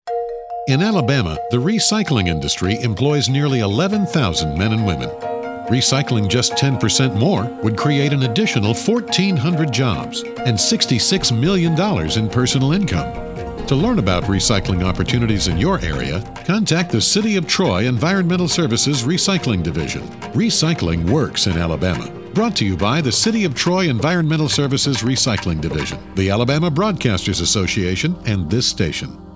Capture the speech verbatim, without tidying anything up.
In Alabama, the recycling industry employs nearly eleven thousand men and women. Recycling just ten percent more would create an additional fourteen hundred jobs and sixty-six million dollars in personal income. To learn about recycling opportunities in your area, contact the City of Troy Environmental Services Recycling Division. Recycling works in Alabama. Brought to you by the City of Troy Environmental Services Recycling Division, the Alabama Broadcasters Association, and this station.